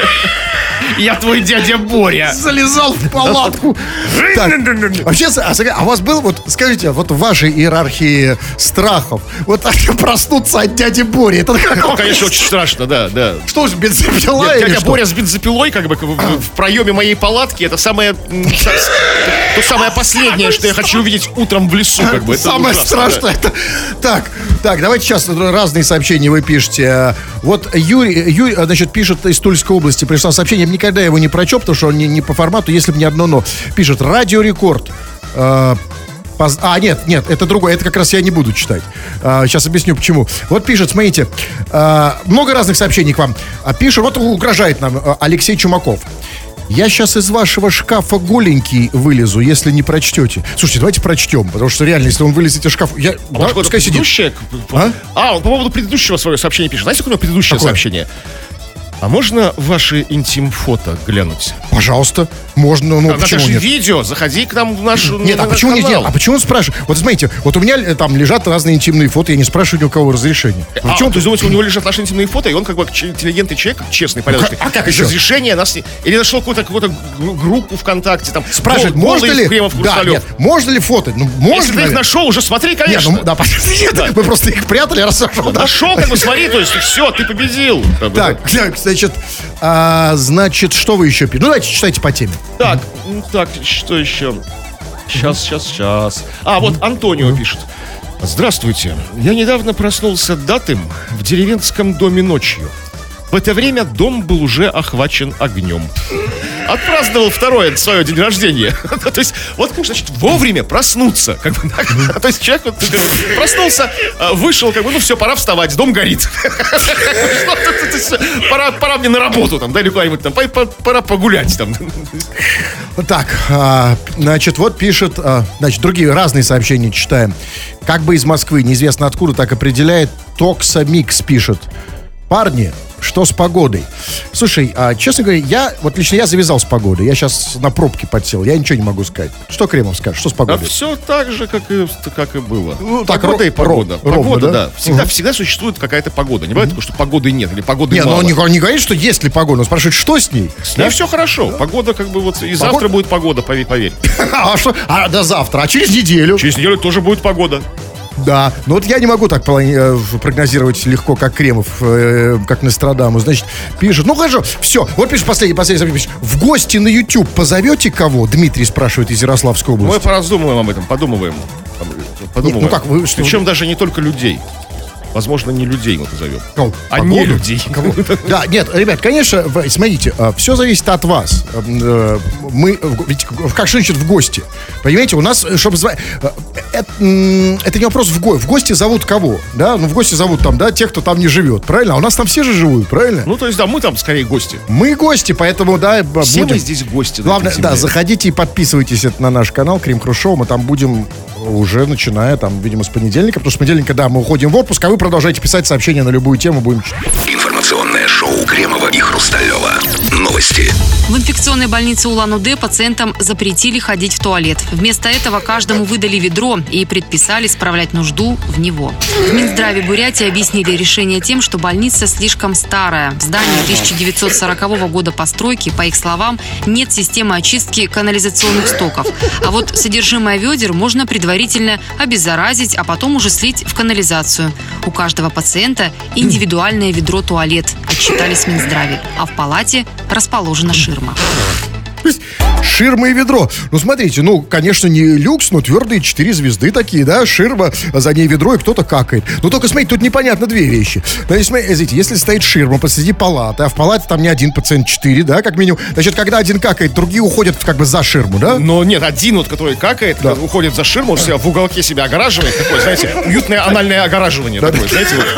B: Я твой дядя Боря.
C: Залезал в палатку. Так, вообще, а, скажи, а у вас был, вот, скажите, вот в вашей иерархии страхов, вот так проснуться от дяди Бори, это как?
B: Ну, конечно, очень страшно, да, да.
C: Что ж, бензопила
B: Нет,
C: или
B: дядя
C: что?
B: Боря с бензопилой, как бы, в, в- в проеме моей палатки, это самое, м, с- то самое последнее, что я хочу увидеть утром в лесу, как бы. Это
C: Самое
B: ужасно,
C: страшное это... Так, так, давайте сейчас разные сообщения вы пишете. Вот Юрий, Юрий, значит, пишет из Тульской области, пришло сообщение, никогда его не прочел, потому что он не, не по формату, если бы не одно но. Пишет, радиорекорд. Э, поз- А, нет, нет, это другое, это как раз я не буду читать. А, сейчас объясню, почему. Вот пишет, смотрите, а, много разных сообщений к вам. А, пишет, вот угрожает нам а, Алексей Чумаков. Я сейчас из вашего шкафа голенький вылезу, если не прочтете. Слушайте, давайте прочтем, потому что реально, если он вылезет из шкафа... Я,
B: А
C: да,
B: может, какое-то
C: пускай сидит.
B: предыдущее?
C: А?
B: А, он по поводу предыдущего свое сообщение пишет. Знаете, какое у него предыдущее
C: Какое?
B: сообщение? А можно ваши интим-фото глянуть?
C: Пожалуйста, можно, ну
B: А,
C: почему
B: это же
C: нет?
B: видео, заходи к нам в наш
C: Нет,
B: на
C: а
B: наш
C: почему не
B: канал.
C: делать? А почему он спрашивает? Вот смотрите, вот у меня э, там лежат разные интимные фото, я не спрашиваю ни у кого разрешения. Ну,
B: А,
C: в чем
B: то есть, думаете, у него лежат наши интимные фото, и он как бы ч- интеллигентный человек, честный, порядочный.
C: а как
B: Без
C: еще?
B: разрешения нас не... Или нашел какую-то, какую-то г- группу ВКонтакте, там...
C: спрашивает,
B: гол-
C: можно
B: голый
C: ли...
B: Кремов,
C: Да,
B: Хрусталев.
C: нет, можно ли фото? Ну, можно,
B: Если ты их
C: наверное.
B: нашел, уже смотри,
C: Нет,
B: конечно.
C: ну, да, нет, мы просто их прятали, раз нашел, да.
B: Нашел, как бы смотри, то есть все, ты победил. Как бы,
C: Так, так, значит, а, значит, что вы еще пишете? Ну, давайте читайте по теме.
B: Так, м, так, что еще? Сейчас, сейчас, сейчас. А, вот Антонио пишет. Здравствуйте. Я недавно проснулся датым в деревенском доме ночью. В это время дом был уже охвачен огнем. Отпраздновал второе свое день рождения. То есть, вот, значит, вовремя проснуться. Как бы, да? То есть, человек вот, как бы, проснулся, а, вышел, как бы, ну все, пора вставать, дом горит. Что тут, то есть, Пора, пора мне на работу, там, да, или куда-нибудь там, по- по- пора погулять, там.
C: Так, а, значит, вот пишет, а, значит, другие разные сообщения читаем. Как бы из Москвы, неизвестно откуда, так определяет Токса Микс, пишет. Парни, что что с погодой? Слушай, а, честно говоря, я, вот лично я завязал с погодой. Я сейчас на пробке подсел, я ничего не могу сказать. Что Кремов скажет, что с
B: А
C: погодой?
B: все так же, как и, как и было.
C: Ну, так,
B: Погода
C: ро-
B: и погода.
C: ро- ровно,
B: Погода,
C: да?
B: да. Всегда,
C: Мгм.
B: всегда существует какая-то погода. Не бывает такого, что погоды нет или погоды
C: Не, ну
B: мало.
C: он не, не говорит, что есть ли погода, он спрашивает, что с ней.
B: С ней все хорошо. Погода как бы вот... И
C: Погода-
B: завтра будет погода, поверь, поверь.
C: А что? А до завтра, а через неделю?
B: Через неделю тоже будет погода.
C: Да, но вот я не могу так плани- э, прогнозировать легко, как Кремов, э, как Нострадамус. Значит, пишет, ну хорошо, все, вот пишет последний, последний, сообщение, пишет, в гости на YouTube позовете кого? Дмитрий спрашивает из Ярославской
B: Мы
C: области.
B: пораздумываем об этом, подумываем. Подумываем.
C: ну как, вы что-
B: Причем даже не только людей. Возможно, не людей мы позовем.
C: Ну,
B: А
C: погоду?
B: не людей.
C: Кого? Да, нет, ребят, конечно, в- смотрите, все зависит от вас. Э, Мы, э, ведь как же значит в гости? Понимаете, у нас, чтобы звать... Это, м, это не вопрос в гости. В гости зовут кого? Да, ну в гости зовут там, да, тех, кто там не живет, правильно? А у нас там все же живут, правильно?
B: Ну, то есть, да, мы там скорее гости.
C: Мы гости, поэтому, да, б-
B: Все
C: будем...
B: мы здесь гости. на
C: Главное,
B: этой
C: да,
B: земле.
C: заходите и подписывайтесь это на наш канал Крим Хруст Шоу. Мы там будем уже начиная, там, видимо, с понедельника. Потому что с понедельника, да, мы уходим в отпуск, а вы продолжаете писать сообщения на любую тему. Будем читать.
A: Информационное шоу Кремова и Хрусталева. Новости.
D: В инфекционной больнице Улан-Удэ пациентам запретили ходить в туалет. Вместо этого каждому выдали ведро и предписали справлять нужду в него. В Минздраве Бурятии объяснили решение тем, что больница слишком старая. В здании тысяча девятьсот сорокового года постройки, по их словам, нет системы очистки канализационных стоков. А вот содержимое ведер можно предварительно обеззаразить, а потом уже слить в канализацию. У каждого пациента индивидуальное ведро-туалет, отчитались в Минздраве. А в палате расположена ширма.
C: То есть ширма и ведро. Ну, смотрите, ну, конечно, не люкс, но твердые четыре звезды такие, да, ширма, а за ней ведро, и кто-то какает. Но только, смотрите, тут непонятно две вещи. Значит, смотрите, если стоит ширма посреди палаты, а в палате там не один пациент, четыре, да, как минимум, значит, когда один какает, другие уходят как бы за ширму, да?
B: Но нет, один вот, который какает,
C: Да.
B: уходит за ширму, он себя в уголке себя огораживает, такое, знаете, уютное анальное огораживание такое, знаете, вот.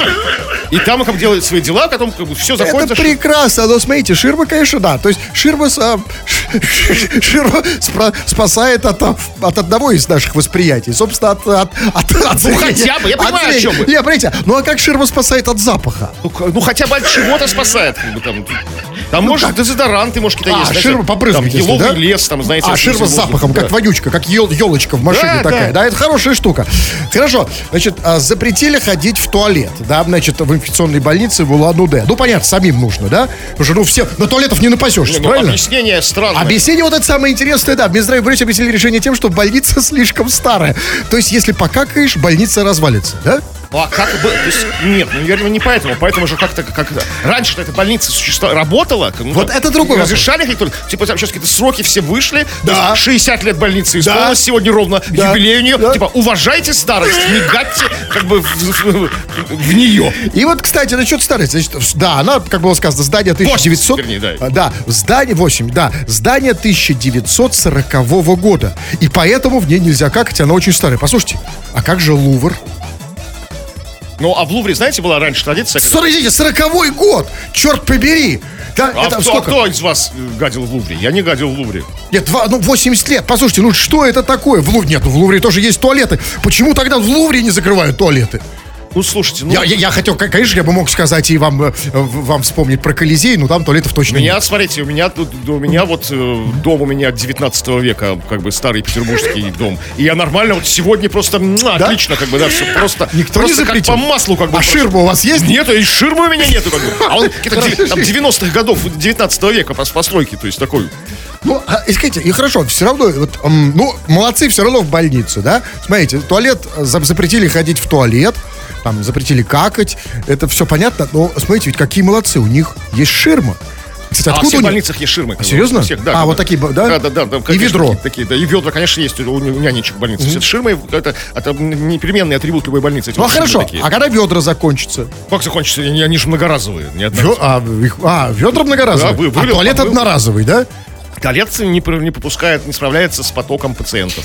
B: И там как делает свои дела, потом как бы все заходит
C: Это
B: за ширму.
C: прекрасно, но смотрите, ширма, конечно, да. То есть ширма, с- а, ш- ширма спра- спасает от, а, от одного из наших восприятий. Собственно, от, от, от, от
B: Ну,
C: зрения.
B: хотя бы, я
C: От
B: понимаю, о
C: зрения.
B: чем вы.
C: Не, понимаете, ну а как ширма спасает от запаха?
B: Ну, к- ну, хотя бы от чего-то спасает, как бы там. Там, может, дезодоранты, может, какие-то
C: А,
B: есть. знаете,
C: ширма побрызгать,
B: Там
C: если,
B: еловый
C: да?
B: лес, там, знаете.
C: А,
B: освежит
C: ширма с
B: воздух,
C: запахом,
B: да.
C: как вонючка, как ел- елочка в машине
B: Да,
C: такая.
B: да.
C: Да. это хорошая штука. Хорошо, значит, а, запретили ходить в туалет, да, значит, в инфекционной больнице в Улан-Удэ. Ну, понятно, самим нужно, да? Потому что, ну, все, на туалетов не напасешься,
B: Не, ну,
C: правильно?
B: объяснение странное.
C: Объяснение вот это самое интересное, да. В Минздраве Бурятии объяснили решение тем, что больница слишком старая. То есть, если покакаешь, больница развалится, да?
B: А как бы, то есть, нет, ну, наверное, не поэтому. Поэтому же как-то, как раньше эта больница существовала, работала. Ну,
C: Вот
B: там,
C: это другой вопрос.
B: разрешали какие-то, типа, там сейчас какие-то сроки все вышли.
C: Да.
B: То есть шестьдесят лет больницы
C: Да.
B: исполнилось сегодня ровно,
C: Да.
B: юбилей у нее.
C: Да.
B: Типа, уважайте старость, не гадьте, как бы, в, в- в нее.
C: И вот, кстати, насчет старости. Значит, да, она, как было сказано, здание тысяча девятьсот...
B: вернее, да.
C: А, Да, здание восемь, да, здание тысяча девятьсот сорокового года. И поэтому в ней нельзя какать, она очень старая. Послушайте, а как же Лувр?
B: Ну, а в Лувре, знаете, была раньше традиция. когда-
C: Смотрите, сороковой год! Черт побери! Да,
B: А
C: это
B: кто, а
C: сколько?
B: кто из вас э, гадил в Лувре? Я не гадил в Лувре.
C: Нет, два, ну восемьдесят лет. Послушайте, ну что это такое? В Лувре, нет, в Лувре тоже есть туалеты. Почему тогда в Лувре не закрывают туалеты?
B: Ну, слушайте, ну...
C: Я, я, я хотел, к- конечно, я бы мог сказать и вам, э, в- вам вспомнить про Колизей, но там туалетов точно
B: У меня,
C: нет.
B: смотрите, у меня тут, у меня вот э, дом у меня девятнадцатого века, как бы старый петербургский дом. И я нормально вот сегодня просто, муа,
C: Да?
B: отлично, как бы, да, все просто,
C: Никто не
B: просто как
C: запретил?
B: по маслу, как бы.
C: А ширма у вас есть?
B: Нету, и ширмы у меня нету, как бы. А он какие-то деви- там девяностых годов, девятнадцатого века пос- постройки, то есть такой.
C: Ну, а, и скажите, и хорошо, все равно, вот, м, ну, молодцы все равно в больнице, да? Смотрите, туалет, э, за- запретили ходить в туалет, там, запретили какать, это все понятно, но, смотрите, ведь какие молодцы, у них есть ширма. Кстати,
B: А во
C: откуда
B: всех
C: у них?
B: больницах есть ширмы. как бы,
C: серьезно?
B: у всех, да,
C: А,
B: как
C: вот
B: бы.
C: такие, да?
B: Да, да, да. там,
C: И
B: конечно,
C: ведро.
B: Такие, такие, да, и ведра, конечно, есть у, у нянечек в больнице. Все с ширмой, это, это непременный атрибут любой больницы. эти
C: Ну, а
B: вот ширмы
C: хорошо,
B: такие.
C: а когда ведра закончатся?
B: Как закончится? Они, они же многоразовые. Не одна-
C: Вё- а, их- а, ведра многоразовые?
B: Да, вы-
C: а
B: вылил,
C: туалет
B: помыл.
C: одноразовый, да?
B: Туалет не, пр- не попускает, не справляется с потоком пациентов.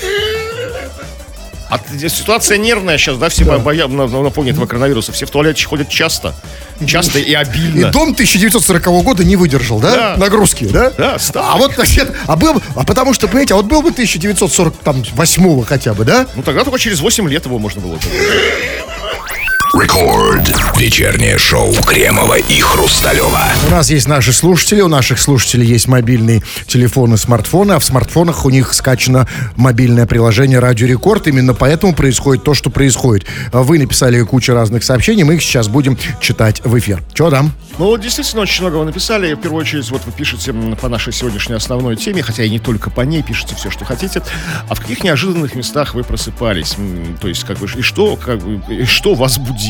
B: А т- ситуация нервная сейчас, да, все боя на, на фоне этого коронавируса. Все в туалете ходят часто. Часто и
C: И
B: обильно.
C: дом тысяча девятьсот сорокового года не выдержал, да?
B: Да.
C: Нагрузки, да?
B: Да, старый.
C: А вот, значит, а был, а потому что, понимаете, а вот был бы тысяча девятьсот сорок восьмого хотя бы, да?
B: Ну тогда только через восемь лет его можно было.
A: Рекорд. Вечернее шоу Кремова и Хрусталева.
C: У нас есть наши слушатели, у наших слушателей есть мобильные телефоны, смартфоны, а в смартфонах у них скачано мобильное приложение «Радио Рекорд». Именно поэтому происходит то, что происходит. Вы написали кучу разных сообщений, мы их сейчас будем читать в эфир. Чего там?
B: Ну, вот действительно, очень много вы написали. В первую очередь, вот вы пишете по нашей сегодняшней основной теме, хотя и не только по ней, пишите все, что хотите. А в каких неожиданных местах вы просыпались? То есть, как бы, и что, как бы, и что вас будило?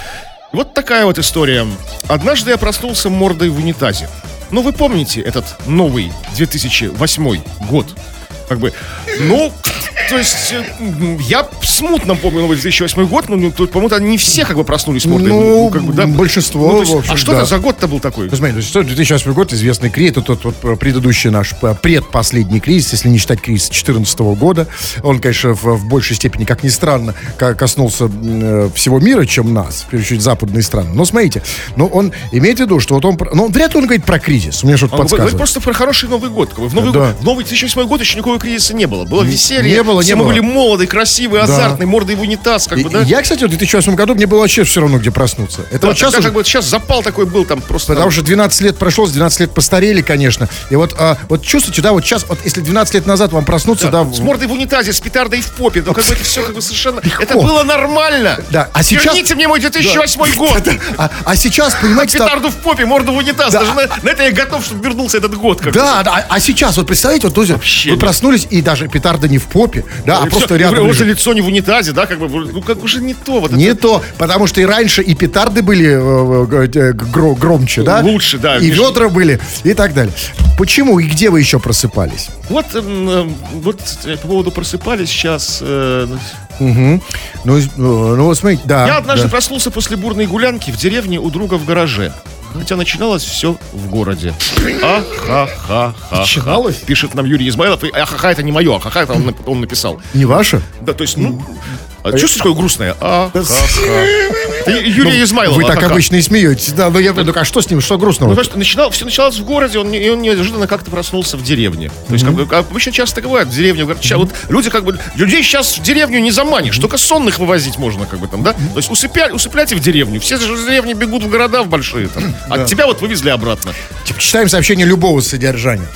B: И вот такая вот история. Однажды я проснулся мордой в унитазе. Ну, вы помните этот новый две тысячи восьмой год? Как бы, ну, то есть, я смутно помню новый две тысячи восьмой год, но, ну, тут, по-моему, не все как бы проснулись мордой.
C: Ну,
B: как бы, да?
C: большинство,
B: ну, есть,
C: в общем,
B: а что
C: да.
B: это за год-то был такой?
C: Ну, смотри, две тысячи восьмой год, известный кризис, это тот вот предыдущий наш предпоследний кризис, если не считать кризис две тысячи четырнадцатого года. Он, конечно, в, в большей степени, как ни странно, коснулся э, всего мира, чем нас, прежде всего западные страны. Но смотрите, но он имеет в виду, что вот он, ну, вряд ли он говорит про кризис, у меня что-то
B: Он
C: подсказывает.
B: говорит просто про хороший Новый год. В Новый,
C: Да.
B: год, в новый две тысячи восьмой год еще никакого кризиса не было. Было веселье,
C: не было, не
B: все мы
C: было.
B: были молодые, красивые,
C: Да.
B: азартные, мордой в унитаз, как
C: И-
B: бы, да?
C: Я, кстати, в две тысячи восьмом году мне было вообще все равно, где проснуться. Это
B: Да,
C: вот сейчас
B: тогда
C: уже...
B: как бы сейчас запал такой был там просто.
C: Потому что двенадцать лет прошло, с двенадцать лет постарели, конечно. И вот, а, вот чувствуете, да, вот сейчас, вот если двенадцать лет назад вам проснуться, да,
B: Да, с мордой в унитазе, с петардой в попе, ну как бы это все как бы совершенно...
C: Легко.
B: Это было нормально.
C: Да, а сейчас-
B: Верните мне мой две тысячи восьмой год.
C: а, а сейчас, понимаете, там-
B: Петарду в попе, морду в унитаз.
C: Да.
B: Даже на, на это я готов, чтобы вернулся этот год. Как бы.
C: Да, да, а сейчас, вот представляете, вот, друзья,
B: Вообще
C: вы
B: нет.
C: проснулись, и даже петарда не в попе, да, а
B: И
C: просто
B: всё,
C: рядом
B: уже
C: лежит.
B: лицо не в унитазе, да, как бы, ну как уже не то. Вот
C: Не
B: это.
C: то, потому что и раньше и петарды были э, э, гро- громче, да?
B: Лучше, да,
C: И
B: между-
C: ведра были, и так далее. Почему и где вы еще просыпались?
B: Вот, эм, эм, вот э, по поводу просыпались сейчас. э,
C: Угу. Ну, из- ну, ну, вот смотрите, да.
B: Я однажды
C: да.
B: проснулся после бурной гулянки в деревне у друга в гараже. Хотя начиналось все в городе. А-ха-ха-ха.
C: Начиналось?
B: Пишет нам Юрий Измайлов. И а-ха-ха это не мое, а-ха-ха это он, нап- он написал.
C: Не ваше?
B: Да, то есть, ну... а чувствуешь, какое грустное? А-ха-ха. Это Юрий Измайлов.
C: Вы так
B: а-ха-ха.
C: обычно и смеетесь. Да, но я ну, а что с ним? Что
B: Ну,
C: грустного?
B: потому что начинал, все начиналось в городе, он, не- и он неожиданно как-то проснулся в деревне. То есть, как бы, как обычно часто так бывает, в деревне. говорят, ща вот люди, как бы, людей сейчас в деревню не заманишь, только сонных вывозить можно, как бы там, да? То есть, усыпя, усыпляйте в деревню. Все же из деревни бегут в города в большие, там. А тебя вот вывезли обратно.
C: Типа, читаем сообщение любого содержания.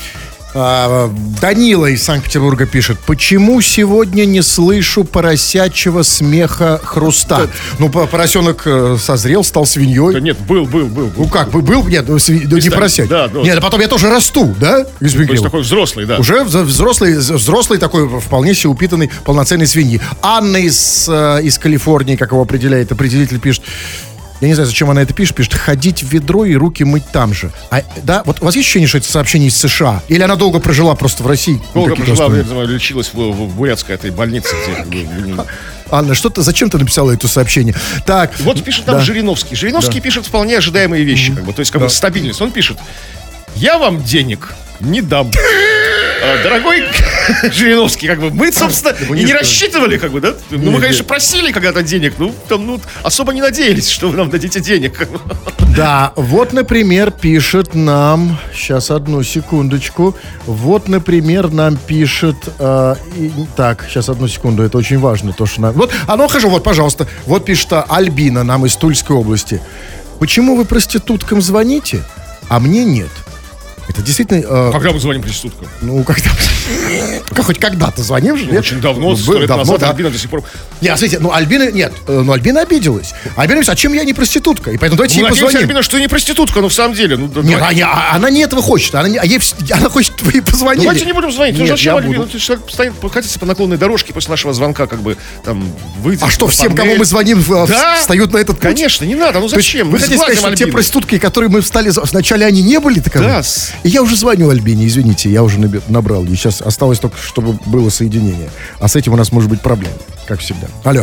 C: А, Данила из Санкт-Петербурга пишет: почему сегодня не слышу поросячьего смеха хруста? Ну, по- поросенок э, созрел, стал
B: Да
C: свиньей.
B: нет, был, был, был. был.
C: Ну как, бы был? Нет, ну, сви- ну, не
B: Представь,
C: поросячий.
B: да, да.
C: Нет, а потом я тоже расту, да? Из
B: То есть,
C: Мигрела?
B: такой взрослый, да.
C: Уже вза- взрослый, взрослый такой, вполне себе упитанный, полноценной свиньи. Анна из, э, из Калифорнии, как его определяет определитель, пишет: я не знаю, зачем она это пишет, пишет: ходить в ведро и руки мыть там же. А, да, вот у вас есть ощущение, что это сообщение из США? Или она долго прожила просто в России?
B: Долго
C: Какие-то
B: прожила, я
C: воспоминания?
B: знаю, лечилась в, в бурятской этой больнице, где... как бы, не-
C: Анна, что ты, зачем ты написала это сообщение? Так,
B: Вот пишет нам
C: да.
B: Жириновский. Жириновский пишет вполне ожидаемые вещи, как бы, то есть как бы стабильность. Он пишет: я вам денег не дам. А, Дорогой Жириновский, как бы мы, собственно, и не рассчитывали, как бы, да? Ну, мы, конечно, просили когда-то денег, ну, там, ну, особо не надеялись, что вы нам дадите денег. как бы.
C: Да, вот, например, пишет нам... Сейчас, одну секундочку. Вот, например, нам пишет... э, и- так, сейчас, одну секунду, это очень важно. То, что нам... Вот, а ну, хожу, вот, пожалуйста. Вот пишет а, Альбина нам из Тульской области. Почему вы проституткам звоните, а мне нет? Это действительно... э,
B: Когда мы звоним проституткам?
C: ну, когда... Как, хоть когда-то звоним же, нет?
B: Очень давно,
C: Ну,
B: сто
C: был-
B: лет
C: давно,
B: назад,
C: да.
B: Альбина до сих пор...
C: Нет, смотрите, ну, Альбина... Нет, э, ну, Альбина обиделась. Альбина говорит: а чем я не проститутка? И поэтому давайте
B: Мы
C: ей
B: надеемся,
C: позвоним.
B: Альбина, что не проститутка, но в самом деле. Ну, да,
C: Нет,
B: давай-
C: а не- а- она не этого хочет. Она, не, а ей, вс- она хочет, чтобы ей позвонили.
B: Давайте не будем звонить. Ну,
C: Нет,
B: зачем
C: я
B: Альбина?
C: буду.
B: Ну, человек постоянно катится по наклонной дорожке после нашего звонка, как бы, там, выйдет.
C: А что,
B: на
C: всем,
B: панель.
C: кому мы звоним, в-
B: Да.
C: встают на этот путь?
B: Конечно, не надо, ну
C: То есть
B: зачем?
C: вы
B: Мы
C: хотите
B: сглазим
C: сказать, что те
B: Альбину.
C: проститутки, которые мы встали за- вначале, они не были таковыми?
B: Да, с-
C: И я уже звоню Альбине, извините, я уже наби- набрал. И сейчас осталось только, чтобы было соединение. А с этим у нас может быть проблема, как всегда. Алло.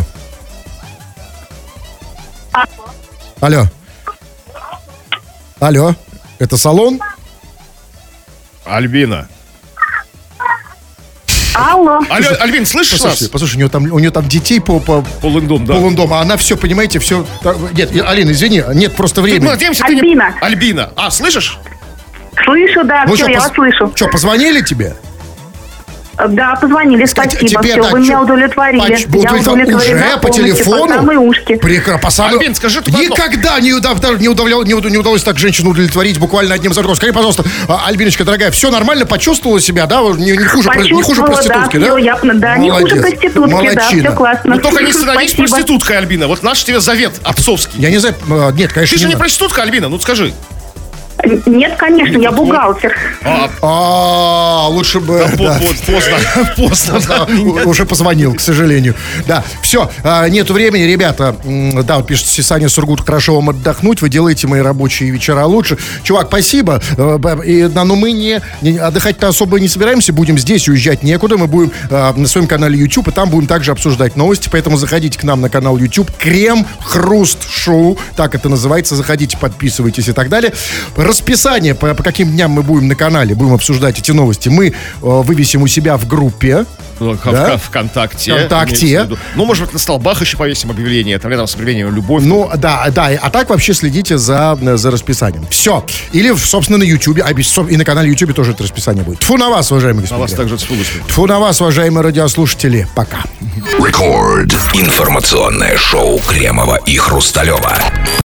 C: Алло. Алло. Это салон?
B: Альбина.
E: Алло.
B: Алло, Альбин, слышишь
C: Послушайте,
B: нас?
C: послушай, у нее там, у нее там детей по, по
B: Полундом, да.
C: полон а она все, понимаете, все... Нет, я- Алина, извини, нет просто
B: Мы
C: времени.
B: надеемся, ты не...
E: Альбина.
B: Альбина. А, слышишь?
E: Слышу, да, все, я вас слышу.
C: Что, позвонили тебе?
E: Да, позвонили,
C: Кстати,
E: спасибо.
C: тебе,
E: Все,
C: да,
E: вы меня
C: чё-
E: удовлетворили.
C: Поч-
E: Я
C: удовлетвор-
E: удовлетворена
C: Уже по
E: полностью,
C: телефону?
E: по самые ушки.
C: Прекрасно. По самой-
B: Альбин, скажи тут одно.
C: Никогда не, удав- не, удавлял- не, уд- не удалось так женщину удовлетворить буквально одним звонком. Скажи, пожалуйста, а, Альбиночка, дорогая, все нормально, почувствовала себя, да? Не, не хуже, про- не хуже
E: Почувствовала,
C: проститутки, да?
E: да? Всё, я, да, не хуже
C: Молодец.
E: проститутки, да,
C: Молодчина.
E: все классно.
B: Ну только не становись
E: Спасибо.
B: проституткой, Альбина. Вот наш тебе завет отцовский.
C: Я не знаю, а, нет, конечно,
B: Ты же не
C: надо.
B: проститутка, Альбина, ну скажи.
E: Нет, конечно, я бухгалтер.
B: А,
C: А, лучше бы...
B: по-
C: да.
B: по- поздно, поздно. да.
C: У- Уже позвонил, к сожалению. Да, все, нету времени, ребята. м, Да, вот пишет Сисаня Сургут, хорошо вам отдохнуть, вы делаете мои рабочие вечера лучше. Чувак, спасибо. Э, б- и, да, но мы не, не- отдыхать-то особо не собираемся, будем здесь, уезжать некуда. Мы будем э, на своем канале YouTube, и там будем также обсуждать новости, поэтому заходите к нам на канал YouTube. Крем Хруст Шоу, так это называется. Заходите, подписывайтесь и так далее. Расписание, по, по каким дням мы будем на канале, будем обсуждать эти новости, мы э, вывесим у себя в группе.
B: Ну, в-
C: Да?
B: в- ВКонтакте.
C: ВКонтакте.
B: имеется в виду. Ну, может быть, на столбах еще повесим объявление. Там рядом с объявлением «Любовь».
C: Ну, да, да, а так вообще следите за, за расписанием. Все. Или, собственно, на Ютубе, а без- и на канале Ютубе тоже это расписание будет. Тьфу на вас, уважаемые
B: На вас
C: господа.
B: также тьфу, господи.
C: Тьфу на вас, уважаемые радиослушатели. Пока.
A: Рекорд. Информационное шоу Кремова и Хрусталева.